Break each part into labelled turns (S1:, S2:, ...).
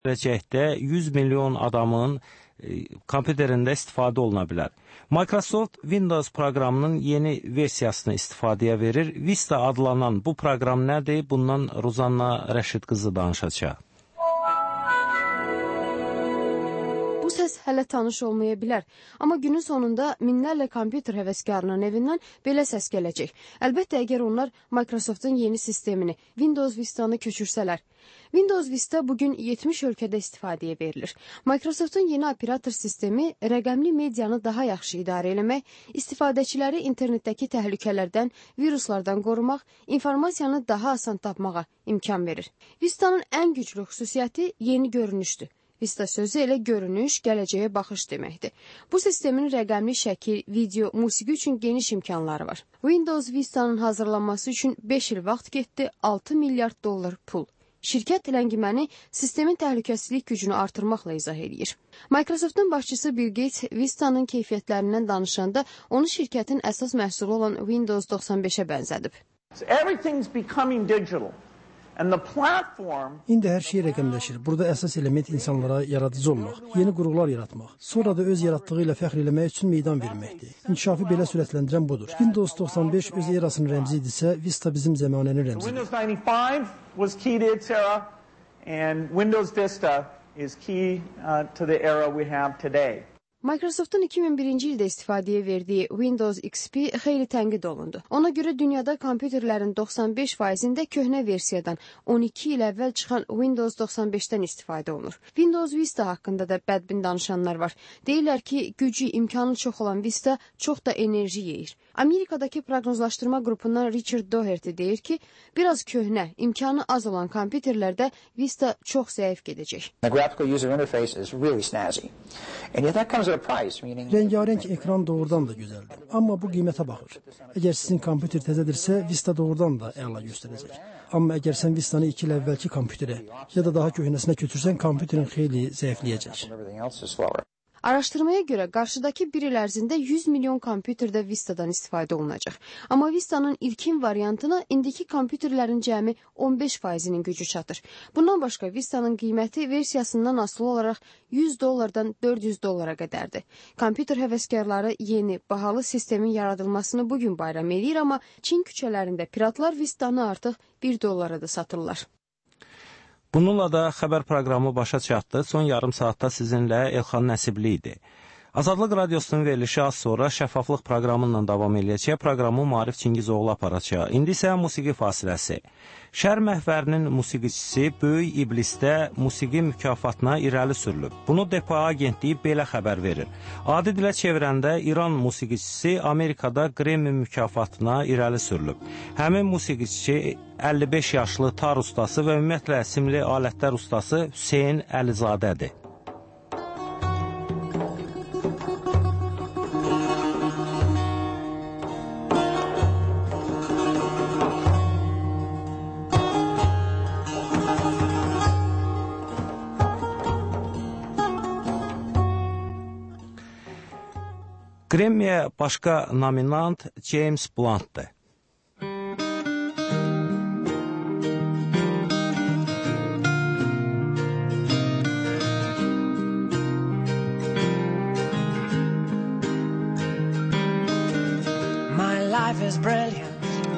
S1: gələcəkdə 100 milyon adamın kompüterində istifadə oluna bilər. Microsoft Windows proqramının yeni versiyasını istifadəyə verir. Vista adlanan bu proqram nədir? Bundan Ruzanna Rəşid qızı danışacaq.
S2: Bu səs hələ tanış olmaya bilər, amma günün sonunda minlərlə kompüter həvəskarının evindən belə səs gələcək. Əlbəttə, əgər onlar Microsoft'un yeni sistemini, Windows Vista'nı köçürsələr. Windows Vista bugün 70 ölkədə istifadəyə verilir. Microsoft'un yeni operator sistemi rəqəmli medianı daha yaxşı idarə eləmək, istifadəçiləri internetdəki təhlükələrdən, viruslardan qorumaq, informasiyanı daha asan tapmağa imkan verir. Vista'nın ən güclü xüsusiyyəti yeni görünüşdür. Vista sözü elə görünüş, gələcəyə baxış deməkdir. Bu sistemin rəqəmli şəkil, video, musiqi üçün geniş imkanları var. Windows Vista'nın hazırlanması üçün 5 il vaxt getdi, 6 milyard dollar pul. Şirkət ləngiməni sistemin təhlükəsizlik gücünü artırmaqla izah edir. Microsoft'un başçısı Bill Gates Vista'nın keyfiyyətlərindən danışanda onu şirkətin əsas məhsulu olan Windows 95-ə bənzədib.
S3: Everything's becoming digital.
S4: İndi hər şey rəqəmləşir. Burada əsas element insanlara yaradıcı olmaq, yeni qurğular yaratmaq, sonra da öz yaratdığı ilə fəxr eləmək üçün meydan verməkdir. İnkişafı belə sürətləndirən budur. Windows 95 öz erasının rəmzi idisə, Vista bizim zəmanənin rəmzidir.
S3: Windows 95 was key to its era, and Windows Vista is key to the era we have today.
S2: Microsoft'un 2001-ci ildə istifadəyə verdiyi Windows XP xeyli tənqid olundu. Ona görə dünyada kompüterlərin 95%-də köhnə versiyadan 12 il əvvəl çıxan Windows 95-dən istifadə olunur. Windows Vista haqqında da bədbin danışanlar var. Deyirlər ki, gücü, imkanı çox olan Vista çox da enerji yeyir. Amerikadakı proqnozlaşdırma qrupundan Richard Doherty deyir ki, biraz köhnə, imkanı az olan kompüterlərdə Vista çox zəif gedəcək.
S4: Rəngarəng ekran doğrudan da gözəldir, amma bu qiymətə baxır. Əgər sizin kompüter təzədirsə, Vista doğrudan da əla göstərəcək. Amma əgər sən Vista'nı 2 il əvvəlki kompüterə ya da daha köhnəsinə köçürsən, kompüterin xeyli zəifləyəcək.
S2: Araşdırmaya görə qarşıdakı bir il ərzində 100 milyon kompüterdə Vista'dan istifadə olunacaq. Amma Vista'nın ilkin variantına indiki kompüterlərin cəmi 15%-nin gücü çatır. Bundan başqa Vista'nın qiyməti versiyasından asılı olaraq 100 dollardan 400 dollara qədərdir. Kompüter həvəskarları yeni, bahalı sistemin yaradılmasını bugün bayram edir, amma Çin küçələrində piratlar Vista'nı artıq 1 dollara da satırlar.
S1: Bununla da xəbər proqramı başa çatdı. Son yarım saatda sizinlə Elxan Nəsibli idi. Azadlıq Radiosunun verilişi az sonra şəffaflıq proqramından davam edəcək. Proqramı Maarif Çingizoğlu aparacaq. İndi isə musiqi fasiləsi. Şər məhvərinin musiqiçisi Böyük İblisdə musiqi mükafatına irəli sürülüb. Bunu DPA agentliyi belə xəbər verir. Adi dilə çevirəndə İran musiqiçisi Amerikada Grammy mükafatına irəli sürülüb. Həmin musiqiçi 55 yaşlı tar ustası və ümumiyyətlə simli alətlər ustası Hüseyn Əlizadədir. Grammy'yə başqa nominant James Blunt'dır.
S5: My life is brilliant.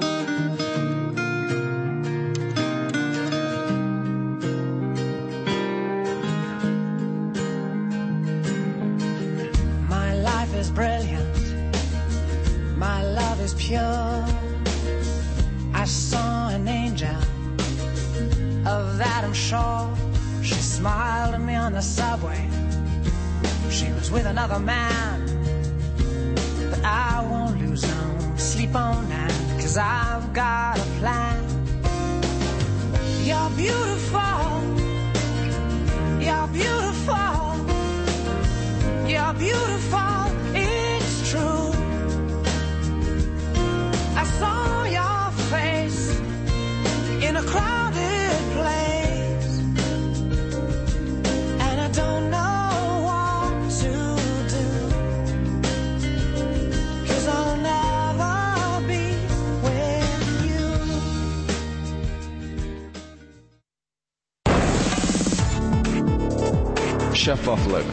S5: My life is brilliant. My love is pure. I saw an angel, of that I'm sure. She smiled at me on the subway. She was with another man, but I won't lose no sleep on that, 'cause I've got a plan. You're beautiful. You're beautiful. You're beautiful. It's true. I saw your face in a crowded place, and I don't know what to do, 'cause I'll never be with you.
S6: şəffaflıq.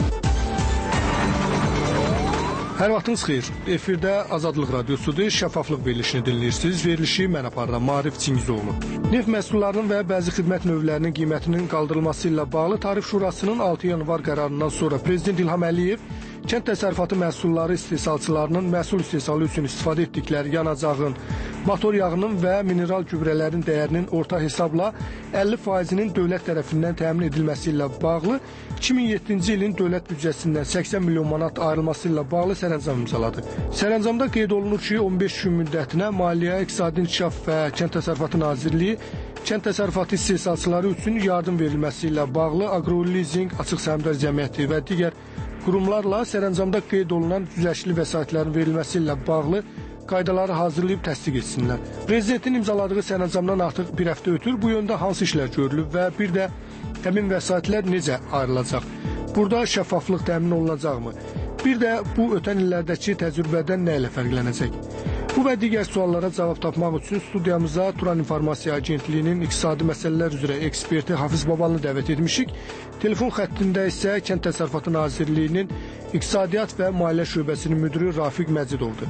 S7: Hər vaxtınız xeyir. Efirdə Azadlıq Radiosudur, şəffaflıq verilişini dinləyirsiniz. Verilişi mən aparıram, Maarif Çingizoğlu. Neft məhsullarının və bəzi xidmət növlərinin qiymətinin qaldırılması ilə bağlı Tarif Şurasının 6 yanvar qərarından sonra Prezident İlham Əliyev kənd təsərrüfatı məhsulları istehsalçılarının məhsul istehsalı üçün istifadə etdikləri yanacağın, motor yağının və mineral gübrələrin dəyərinin orta hesabla 50%-nin dövlət tərəfindən təmin edilməsi ilə bağlı 2007-ci ilin dövlət büdcəsindən 80 milyon manat ayrılması ilə bağlı sərəncam imzaladı. Sərəncamda qeyd olunur ki, 15 gün müddətinə Maliyyə, İqtisadi İnkişaf və Kənd Təsərrüfatı Nazirliyi kənd təsərrüfatı istehsalçıları üçün yardım verilməsi ilə bağlı Aqrolizing, Açıq Səhmdar Cəmiyyəti və digər qurumlarla sərəncamda qeyd olunan güzəştli vəsaitlərin verilməsi ilə bağlı qaydaları hazırlayıb təsdiq etsinlər. Prezidentin imzaladığı sərəncamdan artıq bir həftə ötür. Bu yöndə hansı işlər görülüb və bir də həmin vəsaitlər necə ayrılacaq? Burada şəffaflıq təmin olunacaqmı? Bir də bu ötən illərdəki təcrübədən nə ilə fərqlənəcək? Bu və digər suallara cavab tapmaq üçün studiyamıza Turan İnformasiya Agentliyinin iqtisadi məsələlər üzrə eksperti Hafiz Babalını dəvət etmişik. Telefon xəttində isə Kənd Təsərrüfatı Nazirliyinin İqtisadiyyat və Maliyyə Şöbəsinin müdiri Rafiq Məcidovdur.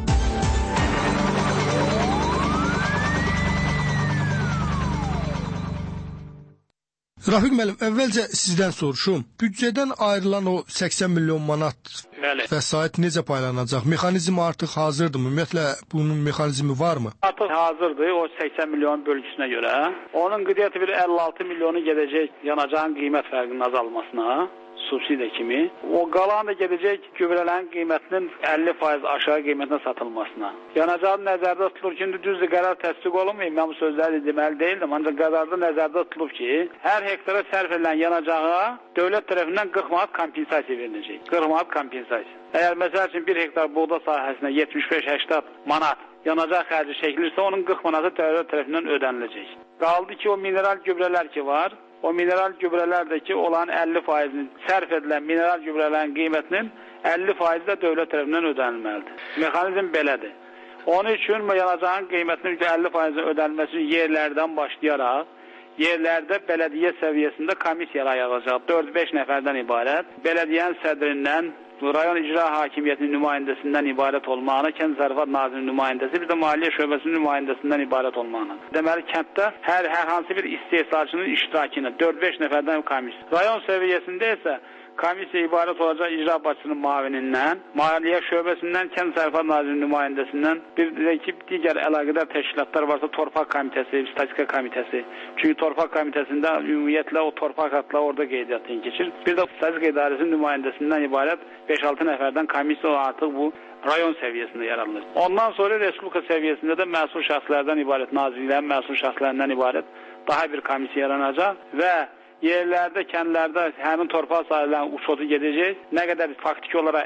S7: Rafiq müəllim, əvvəlcə sizdən soruşum. Büdcədən ayrılan o 80 milyon manat vəsait necə paylanacaq? Mexanizm artıq hazırdır mı? Ümumiyyətlə, bunun mexanizmi varmı?
S8: Artıq hazırdır o 80 milyon bölgüsünə görə. Onun qeydiyyatı bir 56 milyonu gedəcək yanacağın qiymət fərqinin azalmasına, subsidiya kimi. O qalan da gedəcək gübrələrin qiymətinin 50% aşağı qiymətinə satılmasına. Yanacağın nəzərdə tutulur ki, düzdür qərar təsdiq olunmayıb, mən bu sözləri deməli deyildim, ancaq qərarda nəzərdə tutulub ki, hər hektara sərf edilən yanacağa dövlət tərəfindən 40 manat kompensasiya veriləcək. 40 manat kompensasiya. Əgər məsəl üçün 1 hektar buğda sahəsinə 75-80 manat yanacaq xərci çəkilirsə, onun 40 manatı dövlət tərəfindən ödəniləcək. Qaldı ki, o mineral gübrələr ki var, o mineral gübrələrdəki olan 50%-nin sərf edilən mineral gübrələrin qiymətinin 50% də dövlət tərəfindən ödənilməlidir. Mexanizm belədir. Onun üçün yanacağın qiymətinin 50% ödənilməsi üçün yerlərdən başlayaraq, yerlərdə bələdiyyə səviyyəsində komissiyalar yaradılacaq. 4-5 nəfərdən ibarət. Bələdiyyənin sədrindən, rayon icra hakimiyyətinin nümayəndəsindən ibarət olmağına, Kənd Təsərrüfatı Nazirinin nümayəndəsi, bir də Maliyyə Şöbəsinin nümayəndəsindən ibarət olmağına. Deməli, kənddə hər hansı bir istehsalçının iştirakına 4-5 nəfərdən komissiya. Rayon səviyyəsində isə komissiya ibarət olacaq icra başçısının müavinindən, Maliyyə Şöbəsindən, Kənd Təsərrüfatı Nazirinin nümayəndəsindən, bir də ki, digər əlaqədar təşkilatlar varsa, Torpaq Komitəsi, Statistika Komitəsi. Çünki Torpaq Komitəsində ümumiyyətlə o torpaq haqları orada qeydiyyatdan keçir. Bir də Statistika İdarəsinin nümayəndəsindən ibarət 5-6 nəfərdən komissiya artıq bu rayon səviyyəsində yaradılır. Ondan sonra Respublika səviyyəsində də məsul şəxslərdən ibarət, nazirlərin məsul şəxslərindən ibarət daha bir komissiya yaranacaq və yerlərdə, kəndlərdə həmin torpaq sahələrinin uçotu gedəcək. Nə qədər faktiki olaraq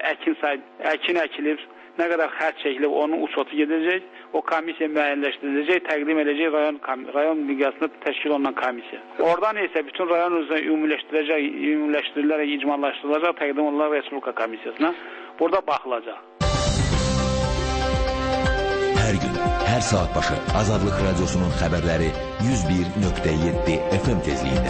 S8: əkin əkilir, nə qədər xərc çəkilib, onun uçotu gedəcək. O komissiya müəyyənləşdiriləcək, təqdim edəcək rayon miqyasında təşkil olunan komissiya. Oradan isə bütün rayon üzrə ümumiləşdirilərək, icmallaşdırılacaq, təqdim olunan Respublika komissiyasına. Burada baxılacaq.
S9: Hər gün, hər saat başı Azadlıq Radiosunun xəbərləri 101.7 FM tezliyində.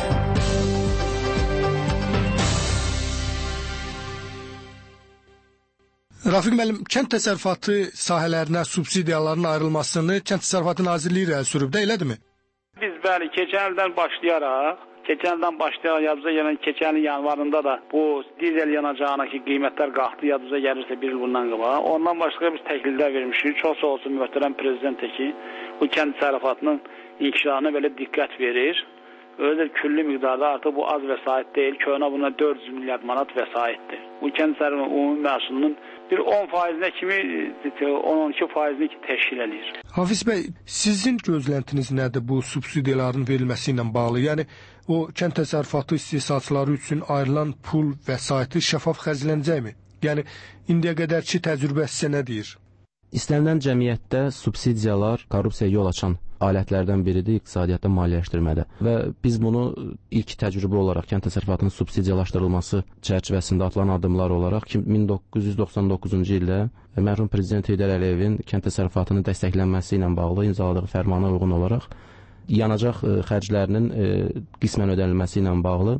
S7: Rafiq müəllim, kənd təsərrüfatı sahələrinə subsidiyaların ayrılmasını Kənd Təsərrüfatı Nazirliyi irəli sürüb də, elədirmi?
S8: Biz bəli, keçən ildən başlayaraq yadımıza gələn keçən il yanvarında da bu dizel yanacağına ki qiymətlər qalxdı, yadımıza gəlirsə bir il bundan qabaq. Ondan başqa biz təkliflər vermişik. Çox sağ olsun möhtərəm prezident ki, bu kənd təsərrüfatının inkişafına belə diqqət verir. Özü külli miqdarda artıq bu az vəsait deyil. Köhnə buna 400 milyard manat vəsaitdir. Bu kənd təsərrüfatının ümumi məhsulunun bir 10%-nə kimi 10-12%-ni təşkil edir.
S7: Hafiz bəy, sizin gözləntiniz nədir bu subsidiyaların verilməsi ilə bağlı? Yəni o kənd təsərrüfatı istehsalçıları üçün ayrılan pul vəsaiti şəffaf xərclənəcəkmi? Yəni indiyə qədərki təcrübə sizə nə deyir?
S10: İstənilən cəmiyyətdə subsidiyalar korrupsiyaya yol açan alətlərdən biridir iqtisadiyyatda maliyyələşdirmədə. Və biz bunu ilk təcrübə olaraq kənd təsərrüfatının subsidiyalaşdırılması çərçivəsində atılan addımlar olaraq 1999-cu ildə mərhum prezident Heydər Əliyevin kənd təsərrüfatının dəstəklənməsi ilə bağlı imzaladığı fərmana uyğun olaraq yanacaq xərclərinin qismən ödənilməsi ilə bağlı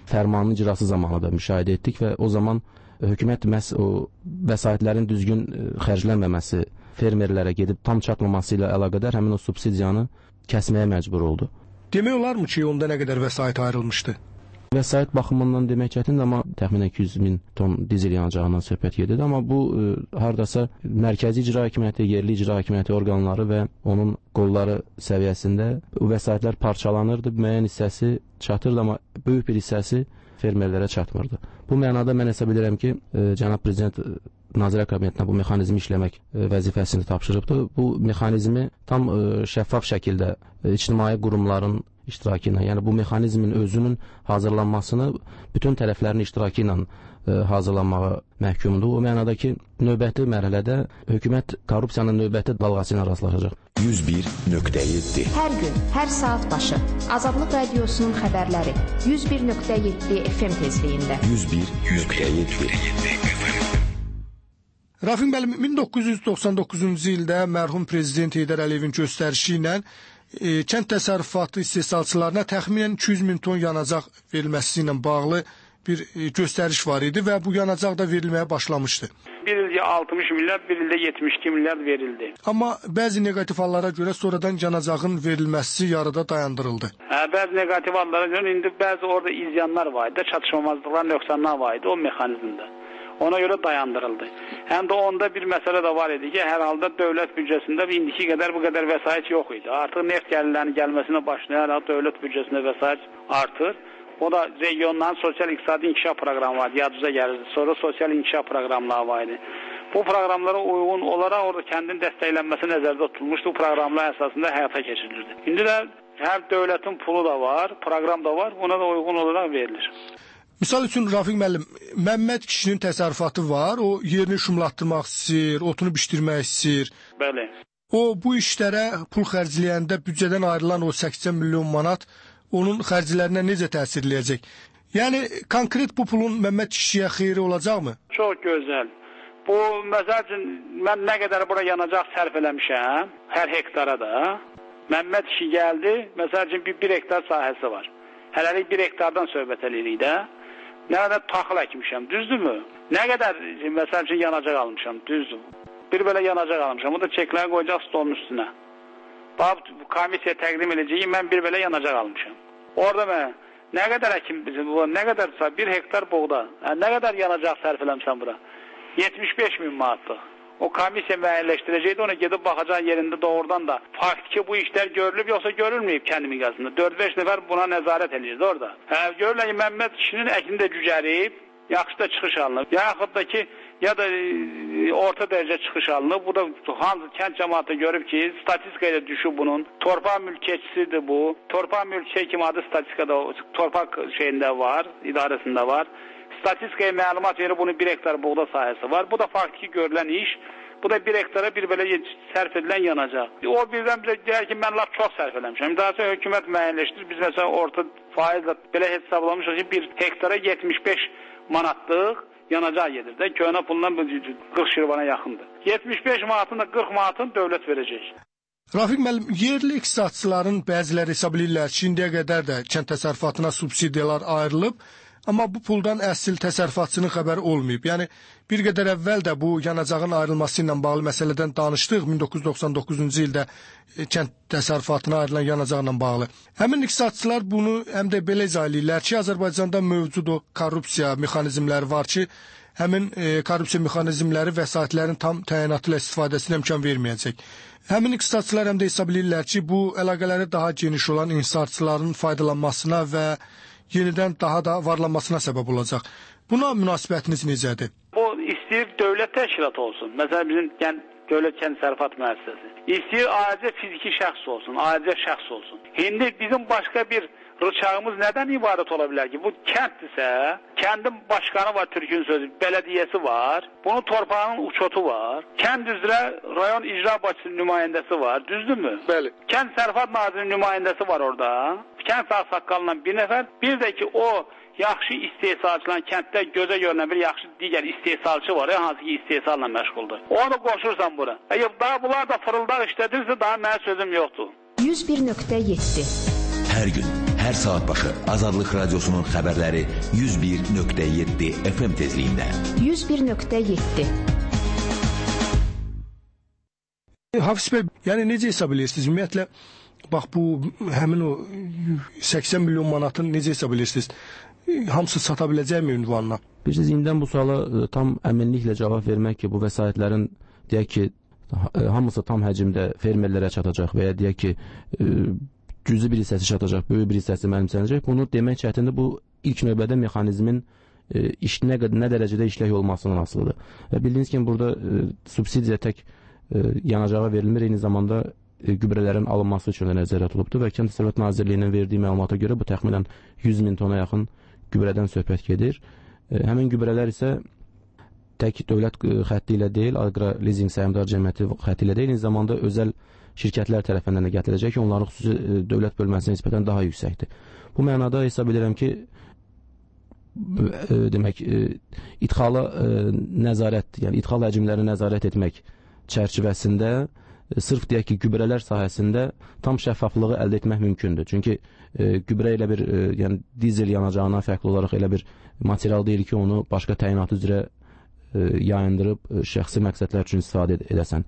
S10: fərmanının icrası zamanı da müşahidə etdik və o zaman hökumət məhz o vəsaitlərin düzgün xərclənməməsi, fermerlərə gedib tam çatmaması ilə əlaqədar həmin o subsidiyanı kəsməyə məcbur oldu.
S7: Demək olarmı ki, onda nə qədər vəsait ayrılmışdı?
S10: Vəsait baxımından demək çətindir, amma təxminən 200 min ton dizel yanacağından söhbət gedir. Amma bu hardasa mərkəzi icra hakimiyyəti, yerli icra hakimiyyəti orqanları və onun qolları səviyyəsində bu vəsaitlər parçalanırdı. Müəyyən hissəsi çatırdı, amma böyük bir hissəsi fermerlərə çatmırdı. Bu mənada mən hesab edirəm ki, cənab prezident Nazirlər Kabinetinə bu mexanizmi işləmək vəzifəsini tapşırıbdır. Bu mexanizmi tam şəffaf şəkildə ictimai qurumların iştirakı ilə, yəni bu mexanizmin özünün hazırlanmasını bütün tərəflərin iştirakı ilə hazırlanmağa məhkumdur. O mənada ki, növbəti mərhələdə hökumət korrupsiyanın növbəti dalğası ilə rastlaşacaq.
S9: 101.7
S6: Hər gün, hər saat başı Azadlıq Radiosunun xəbərləri 101.7 FM tezliyində.
S9: 101.7
S7: Rafiq müəllim, 1999-cu ildə mərhum prezident Heydər Əliyevin göstərişi ilə kənd təsərrüfatı istehsalçılarına təxminən 200 min ton yanacaq verilməsi ilə bağlı bir göstəriş var idi və bu yanacaq da verilməyə başlamışdı.
S8: Bir ildə 60 milyard, bir ildə 72 milyard verildi.
S7: Amma bəzi negativ hallara görə sonradan yanacağın verilməsi yarıda dayandırıldı.
S8: Bəzi negativ hallara görə indi bəzi orada izyanlar var idi, çatışmamazlıqlar, nöqsanlar var idi o mexanizmdə. Ona görə dayandırıldı. Həm də onda bir məsələ də var idi ki, hər halda dövlət büdcəsində indiki qədər bu qədər vəsait yox idi. Artıq neft gəlirlərinin gəlməsinə başlayaraq dövlət büdcəsində vəsait artır. O da regionların sosial-iqtisadi inkişaf proqramı var, yadınıza gəlirdi. Sonra sosial inkişaf proqramları var idi. Bu proqramlara uyğun olaraq orada kəndin dəstəklənməsi nəzərdə tutulmuşdu. Bu proqramlar əsasında həyata keçirilirdi. İndi də hər dövlətin pulu da var, proqram da var, buna da uyğun olaraq verilir.
S7: Misal üçün Rafiq müəllim, Məmməd kişinin təsərrüfatı var, o yerini şumlatdırmaq istəyir, otunu bişdirmək istəyir.
S8: Bəli.
S7: O bu işlərə pul xərcləyəndə büdcədən ayrılan o 80 milyon manat onun xərclərinə necə təsir eləyəcək? Yəni konkret bu pulun Məmməd kişiyə xeyri olacaqmı?
S8: Çox gözəl. Bu məsəl üçün mən nə qədər bura yanacaq sərf eləmişəm, hər hektara da. Məmməd kişi gəldi, məsəl üçün bir hektar sahəsi var. Hələlik 1 hektardan söhbət eləyirik də. Nə qədər taxıl əkmişəm, düzdürmü? Nə qədər məsəl üçün yanacaq almışam, düzdür. Bir belə yanacaq almışam, o da çekləri qoyacaq stolun üstünə. Bax, bu komisiya təqdim edəcəyi, mən bir belə yanacaq almışam. Orada mən nə qədər əkim, nə qədərsə 1 hektar buğda, nə qədər yanacaq sərf eləmişəm bura? 75 min manatlıq. O komisiya müəyyənləşdirəcəkdi, ona gedib baxacaq yerində doğrudan da faktiki bu işlər görülüb, yoxsa görülməyib kəndi miqyasında. 4-5 nəfər buna nəzarət edirdi orada. Görürlər ki, Məmməd kişinin əkini də cücərib, yaxşı da çıxış alınıb. Yaxud da ki, ya da orta dərəcə çıxış alınıb. Bu da hansı kənd cəmaatı görüb ki, statistikaya düşüb bunun. Torpaq mülkiyyətçisidir bu. Torpaq mülkiyyət kimi adı statistikada, torpaq şeyində var, idarəsində var. Statistikaya məlumat verir, bunun 1 hektar buğda sahəsi var. Bu da faktiki görülən iş. Bu da 1 hektara bir belə sərf edilən yanacaq. O birdən bizə deyər ki, mən lap çox sərf eləmişəm. Daha sonra hökumət müəyyənləşdirir. Biz məsələn orta faizlə belə hesablamışıq ki, 1 hektara 75 manatlıq yanacaq gedir də. Köhnə pulla 40 şirvana yaxındır. 75 manatın da 40 manatını dövlət verəcək.
S7: Rafiq müəllim, yerli iqtisadçıların bəziləri hesab edirlər ki, indiyə qədər də kənd təsərrüfatına subsidiyalar ayrılıb. Amma bu puldan əsl təsərrüfatçının xəbəri olmayıb. Yəni, bir qədər əvvəl də bu yanacağın ayrılması ilə bağlı məsələdən danışdıq 1999-cu ildə kənd təsərrüfatına ayrılan yanacaqla bağlı. Həmin iqtisadçılar bunu həm də belə izah edirlər ki, Azərbaycanda mövcud o korrupsiya mexanizmləri var ki, həmin korrupsiya mexanizmləri vəsaitlərin tam təyinatı ilə istifadəsinə imkan verməyəcək. Həmin iqtisadçılar həm də hesab edirlər ki, bu əlaqələri daha geniş olan inhisarçıların faydalanmasına və yenidən daha da varlanmasına səbəb olacaq. Buna münasibətiniz necədir?
S8: Bu istəyir dövlət təşkilatı olsun. Məsələn, bizim dövlət kənd təsərrüfat müəssisəsi. İstəyir ayrıca fiziki şəxs olsun, ayrıca şəxs olsun. İndi bizim başqa bir rıçağımız nədən ibarət ola bilər ki? Bu kənddirsə, kəndin başqanı var, Türkün sözü, bələdiyyəsi var, bunun torpağının uçotu var, kənd üzrə rayon icra başçısının nümayəndəsi var, düzdürmü?
S7: Bəli.
S8: Kənd təsərrüfat nazirinin nümayəndəsi var orada, kənd saqqalından bir nəfər, bir də ki o yaxşı istehsalçıların kənddə gözə görünən bir yaxşı digər istehsalçı var, hansı ki istehsalla məşğuldur. Onu qoşursan bura. Daha bunlar da fırıldaq işlədirsə daha mənim sözüm yoxdur.
S6: 101.7
S9: Hər gün, Hər saat başı Azadlıq Radiosunun xəbərləri 101.7 FM tezliyində.
S6: 101.7.
S7: Hafiz bəy, yəni necə hesab edirsiniz? Ümumiyyətlə, bax bu həmin o 80 milyon manatın necə hesab edirsiniz? Hamısı çata biləcəkmi ünvanına?
S10: Bilirsiniz, indidən bu suala tam əminliklə cavab vermək ki, bu vəsaitlərin deyək ki, hamısı tam həcmdə fermerlərə çatacaq və ya deyək ki, cüzi bir hissəsi çatacaq, böyük bir hissəsi mənimsənəcək. Bunu demək çətindir. Bu ilk növbədə mexanizmin nə dərəcədə işlək olmasından asılıdır. Və bildiyiniz kimi, burada subsidiya tək yanacağa verilmir, eyni zamanda gübrələrin alınması üçün də nəzərdə tutulubdur və Kənd Təsərrüfatı Nazirliyinin verdiyi məlumata görə bu təxminən 100 min tona yaxın gübrədən söhbət gedir. Həmin gübrələr isə tək dövlət xətti ilə deyil, Aqra Lizing Səhmdar Cəmiyyəti xətti ilə deyil, eyni zamanda özəl şirkətlər tərəfindən də gətiriləcək ki, onların xüsusi dövlət bölməsinə nisbətən daha yüksəkdir. Bu mənada hesab edirəm ki, demək, idxala nəzarət, yəni idxal həcmlərini nəzarət etmək çərçivəsində sırf deyək ki, gübrələr sahəsində tam şəffaflığı əldə etmək mümkündür. Çünki gübrə elə bir, yəni dizel yanacağından fərqli olaraq elə bir material deyil ki, onu başqa təyinat üzrə yayındırıb şəxsi məqsədlər üçün istifadə edəsən.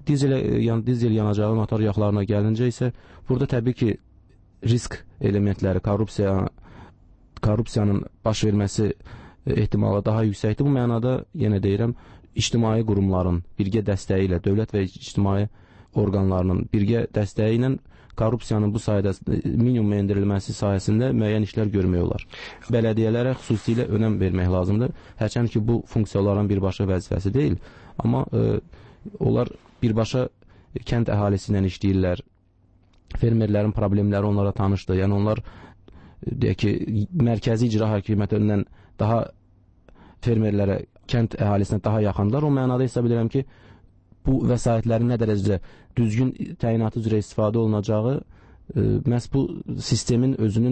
S10: Dizel yanacağı motor yağlarına gəlincə isə burada təbii ki, risk elementləri, korrupsiyanın baş verməsi ehtimalı daha yüksəkdir. Bu mənada, yenə deyirəm, ictimai qurumların birgə dəstəyi ilə, dövlət və ictimai orqanlarının birgə dəstəyi ilə korrupsiyanın bu sayədə minimuma endirilməsi sayəsində müəyyən işlər görmək olar. Bələdiyyələrə xüsusilə önəm vermək lazımdır. Hərçənd ki, bu funksiyaların birbaşa vəzifəsi deyil, amma onlar birbaşa kənd əhalisi ilə işləyirlər. Fermerlərin problemləri onlara tanışdır. Yəni onlar deyək ki, mərkəzi icra hakimiyyətindən daha fermerlərə, kənd əhalisinə daha yaxınlar. O mənada hesab edirəm ki, bu vəsaitlərin nə dərəcədə düzgün təyinatı üzrə istifadə olunacağı məhz bu sistemin özünün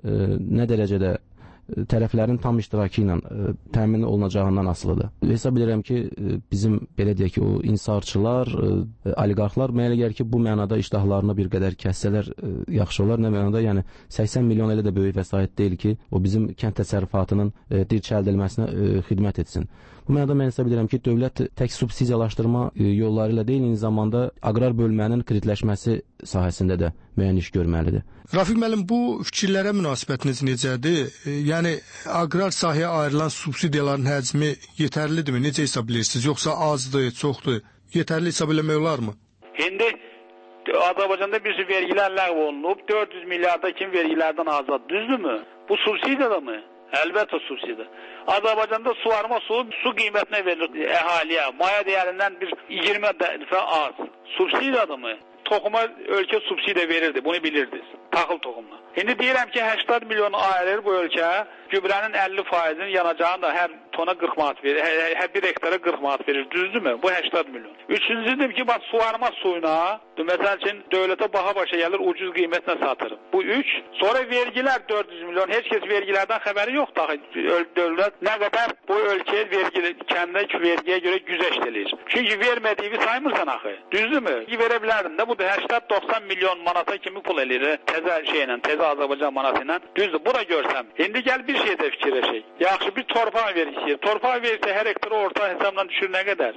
S10: nə dərəcədə tərəflərin tam iştirakı ilə təmin olunacağından asılıdır. Hesab edirəm ki, bizim belə deyək ki, o insarçılar, oliqarxlar mənə gəlir ki, bu mənada iştahlarını bir qədər kəssələr yaxşı olar. Nə mənada, yəni 80 milyon elə də böyük vəsait deyil ki, o bizim kənd təsərrüfatının dirçəldilməsinə xidmət etsin. Bu mənada mən hesab edirəm ki, dövlət tək subsidiyalaşdırma yolları ilə deyil, eyni zamanda aqrar bölmənin kreditləşməsi sahəsində də müəyyən iş görməlidir.
S7: Rafiq müəllim, bu fikirlərə münasibətiniz necədir? Yəni, aqrar sahəyə ayrılan subsidiyaların həcmi yetərlidirmi? Necə hesab edirsiniz? Yoxsa azdır, çoxdur? Yetərli hesab eləmək olarmı?
S8: İndi Azərbaycanda bir vergilər ləğv olunub, 400 milyarda kim vergilərdən azad, düzdürmü? Bu subsidiyada mı? Əlbəttə subsidiya. Azərbaycanda suvarma su qiymətinə verilir əhaliyə. Maya dəyərindən bir 20 dəfə az. Subsidiyadır mı? Toxuma ölkə subsidiya verirdi, bunu bilirdiniz. Taxıl toxumuna. İndi deyirəm ki, 80 milyon ayırır bu ölkə, gübrənin 50%-nin yanacağını da hər tona 40 manat verir, hər bir hektara 40 manat verir, düzdürmü? Bu 80 milyon. Üçüncüdür ki, bax, suvarma suyuna, məsəl üçün, dövlətə baha başa gəlir, ucuz qiymətlə satır. Bu 3. Sonra vergilər 400 milyon, heç kəs vergilərdən xəbəri yoxdur. Dövlət nə qədər bu ölkəyə kəndəki vergiyə görə güzəşt eləyir. Çünki vermədiyini saymırsan axı, düzdürmü? Verə bilərdin də, bu da 80-90 milyon manata kimi pul eləyir, təzə şeylə, təzə Azərbaycan manatı ilə. Düzdür, bu da görsəm. İndi gəl bir şeydə fikirləşək. Yaxşı, bir torpaq vergisi. Torpaq versə hər hektarı orta hesabla düşür nə qədər?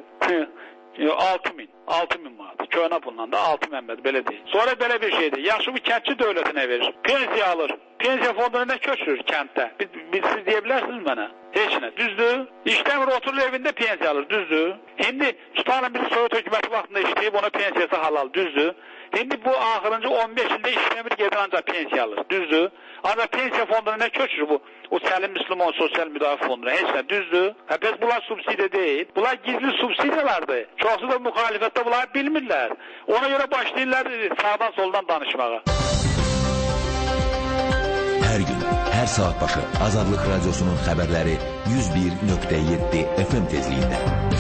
S8: 6.000 manat. Köhnə pulla da 6 mənbəd, belə deyil. Sonra belə bir şeydir. Yaxşı, bu kəndçi dövlətinə verir. Pensiya alır. Pensiya fonduna nə köçürür kənddə? Siz deyə bilərsiniz mənə? Heç nə, düzdür? İşləmir, oturur evində pensiya alır, düzdür? İndi tutalım bir Sovet hökuməti vaxtında işləyib, ona pensiyası halal, düzdür? İndi bu axırıncı 15 ildə işləmir, gedir ancaq pensiya alır, düzdür? Ancaq pensiya fonduna nə köçürür bu? O Səlim Müslüman Sosial Müdafiə Fonduna, heç nə, düzdür? Bəs bunlar subsidiya deyil, bunlar gizli subsidiyalardır. Çoxsu da müxalifətdə bunlar bilmirlər. Ona görə başlayırlar sağdan soldan danışmağa.
S9: Hər gün, hər saat başı Azadlıq Radiosunun xəbərləri 101.7 FM tezliyində.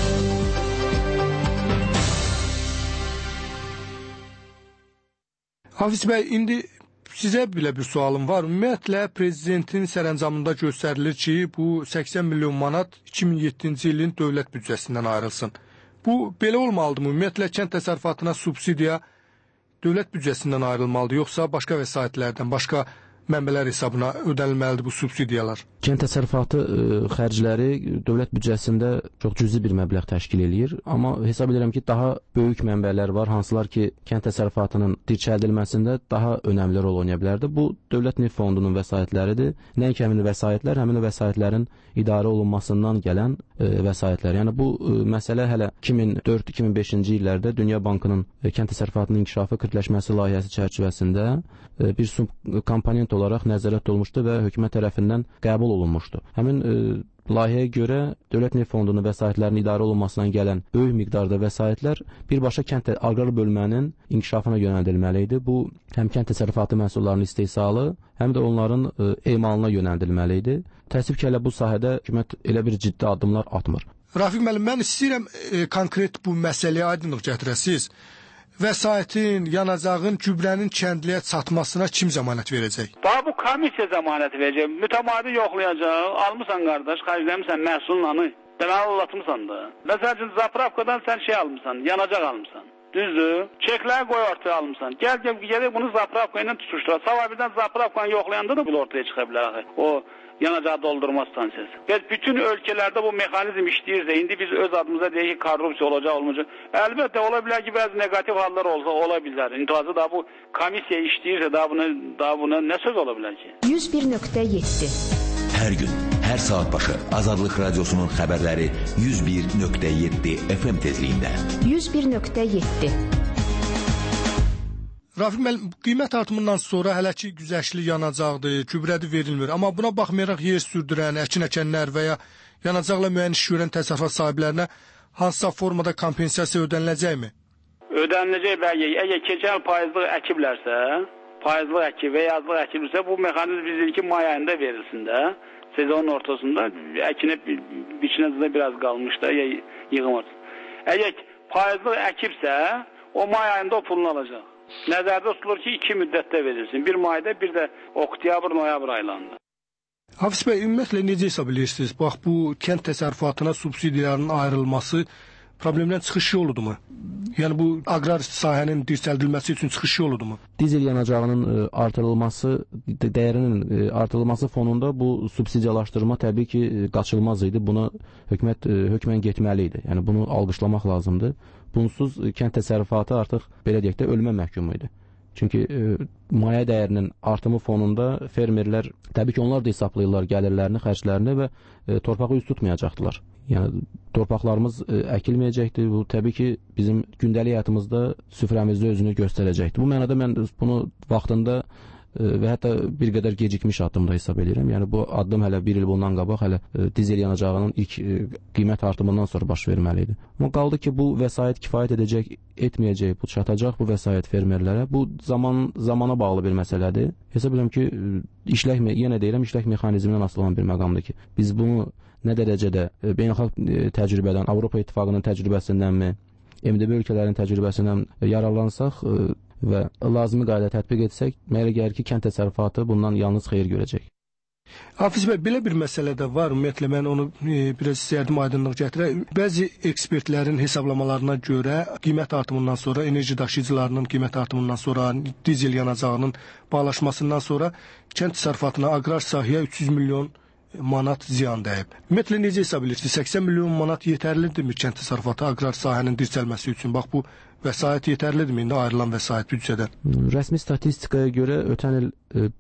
S7: Hafiz bəy, indi sizə belə bir sualım var. Ümumiyyətlə, prezidentin sərəncamında göstərilir ki, bu 80 milyon manat 2007-ci ilin dövlət büdcəsindən ayrılsın. Bu, belə olmalıdır mı? Ümumiyyətlə, kənd təsərrüfatına subsidiya dövlət büdcəsindən ayrılmalıdır, yoxsa başqa vəsaitlərdən, başqa mənbələr hesabına ödənilməlidir bu subsidiyalar?
S10: Kənd təsərrüfatı xərcləri dövlət büdcəsində çox cüzi bir məbləğ təşkil eləyir, amma hesab edirəm ki, daha böyük mənbələr var, hansılar ki, kənd təsərrüfatının dirçəldilməsində daha önəmli rol oynaya bilərdi. Bu Dövlət Neft Fondunun vəsaitləridir. Nəinki həmin vəsaitlər, həmin vəsaitlərin idarə olunmasından gələn vəsaitlər. Yəni bu məsələ hələ 2004-2005-ci illərdə Dünya Bankının kənd təsərrüfatının inkişafı kütləşməsi layihəsi çərçivəsində bir subkomponent olaraq nəzərdə olunmuşdu və hökumət tərəfindən qəbul olunmuşdu. Həmin layihəyə görə Dövlət Neft Fondunun vəsaitlərinin idarə olunmasından gələn böyük miqdarda vəsaitlər birbaşa kənd aqrar bölmənin inkişafına yönəldilməli idi. Bu həm kənd təsərrüfatı məhsullarının istehsalı, həm də onların emalına yönəldilməli idi. Təəssüf ki, hələ bu sahədə hökumət elə bir ciddi addımlar atmır.
S7: Rafiq müəllim, mən istəyirəm konkret bu məsələyə aydınlıq gətirəsiniz. Vəsaitin, yanacağın, gübrənin kəndliyə çatmasına kim zəmanət verəcək?
S8: Daha bu komissiya zəmanət verəcək. Mütəmadi yoxlayacaq. Almısan qardaş, xərcləmirsən məhsullanı. Deməli anlatmısan da. Məsəl üçün zapravkadan sən almısan, yanacaq almısan. Düzdür? Çekləri qoy ortaya almısan. Gəl bunu zapravka ilə tutuşdur. Sabah birdən zapravkanı yoxlayanda da bu ortaya çıxa bilər. O yanacağı doldurma stansiyası. Biz bütün ölkələrdə bu mexanizm işləyirsə, indi biz öz adımıza deyək ki, korrupsiya olacaq, olmayacaq. Əlbəttə, ola bilər ki, bəzi negativ hallar olsa, ola bilər. İntihazı da bu komissiya işləyirsə, daha buna nə söz ola bilər ki?
S6: 101.7
S9: Hər gün, hər saat başı Azadlıq Radiosunun xəbərləri 101.7 FM tezliyində.
S6: 101.7
S7: Rafiq müəllim, qiymət artımından sonra hələ ki güzəştli yanacaqdır, gübrədir verilmir. Amma buna baxmayaraq yer sürdürən, əkin əkənlər və ya yanacaqla müəyyən iş görən təsərrüfat sahiblərinə hansısa formada kompensasiya ödəniləcəkmi?
S8: Ödəniləcək bəli. Əgər keçən faizli əkiblərsə, faizli əkib və yazlıq əkiblərsə, bu mexanizm bizimki may ayında verilsin də. Sezonun ortasında əkinə biçinə biraz qalmış da yığılmaz. Əgər faizli əkibsə, o may ayında o pulunu alacaq. Nəzərdə tutulur ki, 2 müddətdə verilsin. Bir mayda, bir də oktyabr, noyabr aylarında.
S7: Hafiz bəy, ümumiyyətlə necə hesab edirsiniz? Bax, bu kənd təsərrüfatına subsidiyaların ayrılması problemdən çıxış yoludurmu? Yəni bu aqrar sahənin dirçəldilməsi üçün çıxış yoludurmu?
S10: Dizel yanacağının artırılması, dəyərinin artırılması fonunda bu subsidiyalaşdırma təbii ki, qaçılmaz idi. Buna hökmən getməli idi. Yəni bunu alqışlamaq lazımdır. Bunsuz kənd təsərrüfatı artıq belə deyək də ölmə məhkumu idi. Çünki maya dəyərinin artımı fonunda fermerlər təbii ki, onlar da hesablayırlar gəlirlərini, xərclərini və torpağı üz tutmayacaqdılar. Yəni torpaqlarımız əkilməyəcəkdir. Bu təbii ki, bizim gündəlik həyatımızda, süfrəmizdə özünü göstərəcəkdir. Bu mənada mən bunu vaxtında və hətta bir qədər gecikmiş addımda hesab edirəm. Yəni bu addım hələ bir il bundan qabaq hələ dizel yanacağının ilk qiymət artımından sonra baş verməli idi. Amma qaldı ki, bu vəsait kifayət edəcək, etməyəcək, bu çatacaq bu vəsait fermerlərə. Bu zamana bağlı bir məsələdir. Hesab edirəm ki, yenə deyirəm, işlək mexanizmindən asılı olan bir məqamdır ki, biz bunu nə dərəcədə beynəlxalq təcrübədən, Avropa İttifaqının təcrübəsindənmi, MDB ölkələrin təcrübəsindən yararlansaq və lazımi qayda tətbiq etsək, mənə gəlir ki, kənd təsərrüfatı bundan yalnız xeyir görəcək.
S7: Hafiz bəy, belə bir məsələ də var. Ümumiyyətlə, mən onu biraz istəyərdim aydınlıq gətirək. Bəzi ekspertlərin hesablamalarına görə qiymət artımından sonra, enerji daşıyıcılarının qiymət artımından sonra, dizel yanacağının bağlaşmasından sonra kənd təsərrüfatına, aqrar sahəyə 300 milyon manat ziyan dəyib. Ümumiyyətlə, necə hesab edirsiniz? 80 milyon manat yetərlidirmi kənd təsərrüfatı, aqrar sahənin dirçəlməsi üçün? Bax, bu vəsait yetərlidirmi indi ayrılan vəsait büdcədən?
S10: Rəsmi statistikaya görə ötən il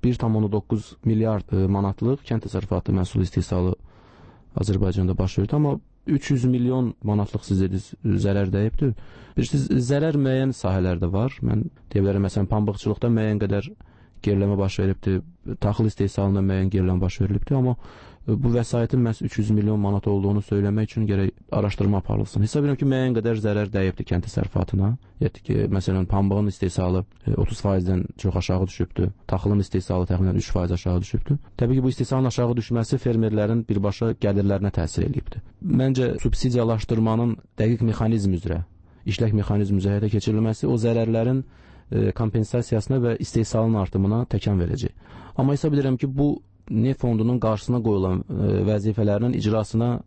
S10: 1,9 milyard manatlıq kənd təsərrüfatı məhsul istehsalı Azərbaycanda baş verdi, amma 300 milyon manatlıq siz dediniz zərər dəyibdir. Bilirsiniz, zərər müəyyən sahələrdə var. Mən deyə bilərəm, məsələn, pambıqçılıqda müəyyən qədər geriləmə baş veribdir, taxıl istehsalında müəyyən geriləm baş verilibdir, amma bu vəsaitin məhz 300 milyon manat olduğunu söyləmək üçün gərək araşdırma aparılsın. Hesab edirəm ki, müəyyən qədər zərər dəyibdir kənd təsərrüfatına. Yəni ki, məsələn, pambığın istehsalı 30%-dən çox aşağı düşübdür, taxılın istehsalı təxminən 3% aşağı düşübdür. Təbii ki, bu istehsalın aşağı düşməsi fermerlərin birbaşa gəlirlərinə təsir edibdir. Məncə, subsidiyalaşdırmanın dəqiq mexanizm üzrə, işlək mexanizm üzrə həyata keçirilməsi o zərərlərin kompensasiyasına və istehsalın artımına təkan verəcək. Amma hesab edirəm ki, bu Neft Fondunun qarşısına qoyulan vəzifələrinin icrasına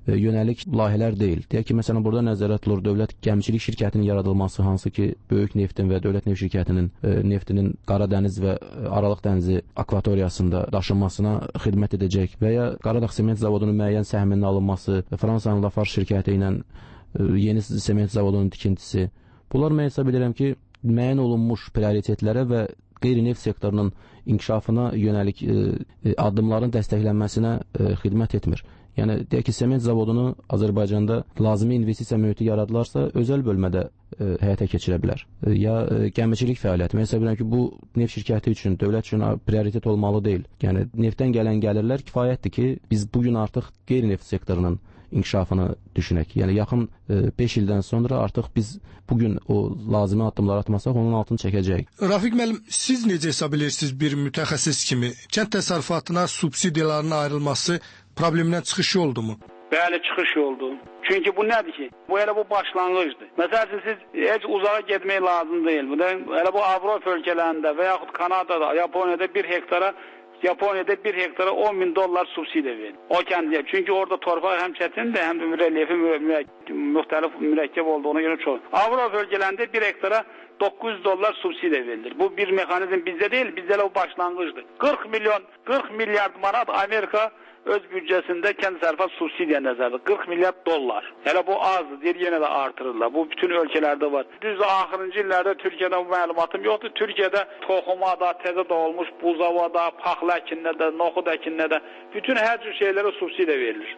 S10: yönəlik layihələr deyil. Deyək ki, məsələn, burada nəzərdə tutulur dövlət gəmiçilik şirkətinin yaradılması, hansı ki, böyük neftin və dövlət neft şirkətinin neftinin Qara dəniz və Aralıq dənizi akvatoriyasında daşınmasına xidmət edəcək və ya Qaradağ sement zavodunun müəyyən səhminin alınması, Fransanın Lafarge şirkəti ilə yeni sement zavodunun tikintisi. Bunlar mən hesab edirəm ki, müəyyən olunmuş prioritetlərə və qeyri-neft sektorunun inkişafına yönəlik addımların dəstəklənməsinə xidmət etmir. Yəni, deyək ki, sement zavodunu Azərbaycanda lazımi investisiya mühiti yaradılarsa, özəl bölmədə həyata keçirə bilər. Ya gəmiçilik fəaliyyəti. Mən hesab edirəm ki, bu neft şirkəti üçün, dövlət üçün prioritet olmalı deyil. Yəni, neftdən gələn gəlirlər kifayətdir ki, biz bugün artıq qeyri-neft sektorunun inkişafını düşünək. Yəni, yaxın 5 ildən sonra artıq biz bugün o lazımi addımlar atmasaq, onun altını çəkəcəyik.
S7: Rafiq müəllim, siz necə hesab edirsiniz bir mütəxəssis kimi? Kənd təsərrüfatına subsidiyaların ayrılması problemdən çıxış yoldumu?
S8: Bəli, çıxış yoldu. Çünki bu nədir ki? Bu elə bu başlanğıcdır. Məsələn, siz heç uzağa getmək lazım deyil. Bu da elə bu Avropa ölkələrində və yaxud Kanadada, Yaponiyada bir hektara 10 bin dollar subsidiya verir. O kəndliyə. Çünki orada torpaq həm çətindir, həm də relyefi müxtəlif mürəkkəb olduğuna görə çox. Avropa ölkələrində bir hektara 900 dollar subsidiya verilir. Bu bir mexanizm bizdə deyil, bizdə elə o başlanğıcdır. 40 milyard manat Amerika öz büdcəsində kənd təsərrüfat subsidiya nəzərdə 40 milyard dollar. Hələ bu azdır, deyir, yenə də artırırlar. Bu bütün ölkələrdə var. Düzdür, axırıncı illərdə Türkiyədə bu məlumatım yoxdur. Türkiyədə toxumada, təzə doğulmuş buzavada, paxla əkinində də, noxud əkinində də bütün hər cür şeylərə subsidiya verilir.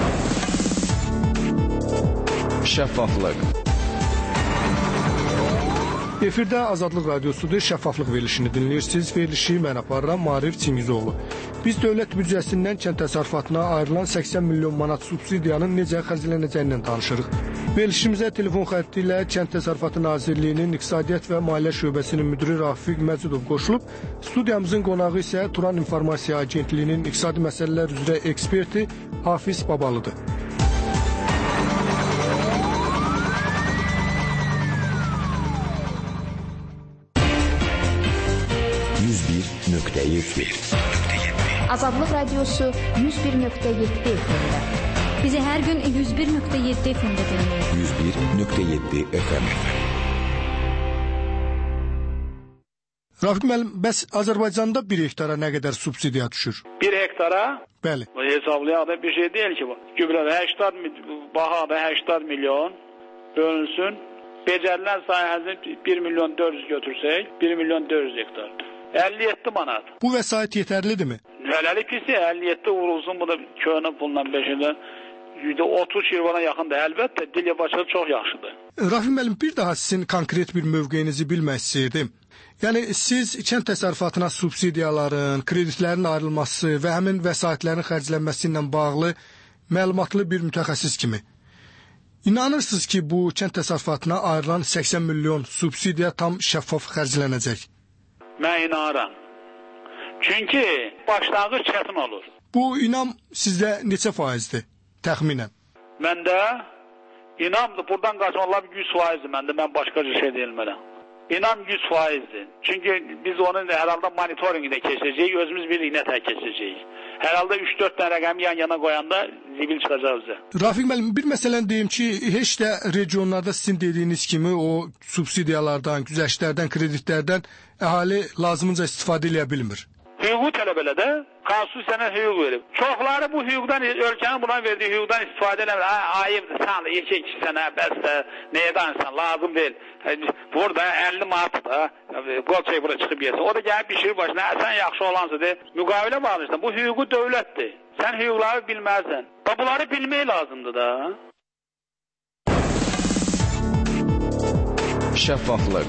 S9: Şəffaflıq.
S7: Efirdə Azadlıq Radiosudur, şəffaflıq verilişini dinləyirsiniz. Verilişi mən aparıram, Maarif Çingizoğlu. Biz dövlət büdcəsindən kənd təsərrüfatına ayrılan 80 milyon manat subsidiyanın necə xərclənəcəyindən danışırıq. Verilişimizə telefon xətti ilə Kənd Təsərrüfatı Nazirliyinin İqtisadiyyat və Maliyyə Şöbəsinin müdiri Rafiq Məcidov qoşulub. Studiyamızın qonağı isə Turan İnformasiya Agentliyinin iqtisadi məsələlər üzrə eksperti Hafiz Babalıdır.
S6: Azadlıq Radiosu 101.7 FM-də. Bizi hər gün 101.7 FM-də dinləyin.
S9: 101.7 FM.
S7: Rafiq müəllim, bəs Azərbaycanda 1 hektara nə qədər subsidiya düşür?
S8: 1 hektara?
S7: Bəli.
S8: Bu hesablayaq da bir şey deyil ki bu. Gübrədə 80 milyon bölünsün. Becərilən sahəsini 1 milyon 400 götürsək, 1 milyon 400 hektardır. 57 manat.
S7: Bu vəsait yetərlidirmi?
S8: Hələlik pisi 57 vurulsun, bu da köhnə pulla 5-dən %30 şirvana yaxındır. Əlbəttə, dilyə başlığı çox yaxşıdır.
S7: Rafiq müəllim, bir daha sizin konkret bir mövqeyinizi bilmək istəyirdim. Yəni, siz kənd təsərrüfatına subsidiyaların, kreditlərin ayrılması və həmin vəsaitlərin xərclənməsi ilə bağlı məlumatlı bir mütəxəssis kimi İnanırsınız ki, bu kənd təsərrüfatına ayrılan 80 milyon subsidiya tam şəffaf xərclənəcək? Mən
S8: inanıram. Çünki başlanğıc çətin olur.
S7: Bu inam sizdə neçə faizdir, təxminən?
S8: Məndə inamdır, buradan qaçmalar 100%dir məndə, mən başqa bir şey deyilmərəm. İnam 100%dir. Çünki biz onun herhalde monitoringdə keçəcəyik, özümüz bilirik nətər keçəcəyik. Herhalde 3-4 tane rəqəmi yan-yana qoyanda zibil çıxacaq bizə.
S7: Rafiq müəllim, bir məsələn deyim ki, heç də regionlarda sizin dediyiniz kimi o subsidiyalardan, güzəştlərdən, kreditlərdən əhali lazımınca istifadə edə bilmir.
S8: Hüququ tələbələrdə konstitusiyanın hüquq verib. Çoxları bu hüquqdan, ölkənin buna verdiyi hüquqdan istifadə eləmir. Ayıbdır, sən də yekə 2 sənə, bəs də nəyə danışsan, lazım deyil. Burada 50 manat da qol çək bura çıxıb yesin. O da gəlib pişirir başına, sən yaxşı olansa de, müqavilə bağlayırsan. Bu hüququ dövlətdir. Sən hüquqları bilməzsən. Bunları bilmək lazımdır da.
S9: Şəffaflıq.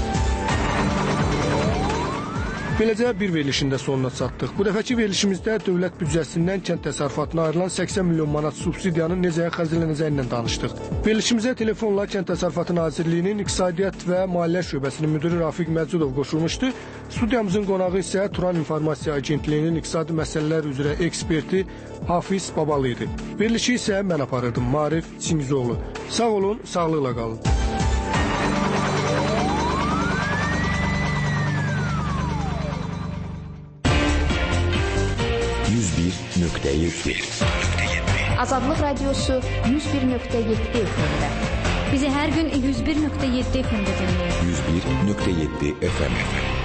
S7: Beləcə bir verilişin də sonuna çatdıq. Bu dəfəki verilişimizdə dövlət büdcəsindən kənd təsərrüfatına ayrılan 80 milyon manat subsidiyanın necə xərclənəcəyindən danışdıq. Verilişimizə telefonla Kənd Təsərrüfatı Nazirliyinin İqtisadiyyat və Maliyyə Şöbəsinin müdiri Rafiq Məcidov qoşulmuşdu. Studiyamızın qonağı isə Turan İnformasiya Agentliyinin iqtisadi məsələlər üzrə eksperti Hafiz Babalı idi. Verilişi isə mən aparırdım, Maarif Çingizoğlu. Sağ olun, sağlıqla qalın.
S9: %1.7
S6: Azadlıq Radiosu 101.7 FM-də.
S11: Bizi hər gün 101.7 FM-də dinləyin.
S9: 101.7 FM.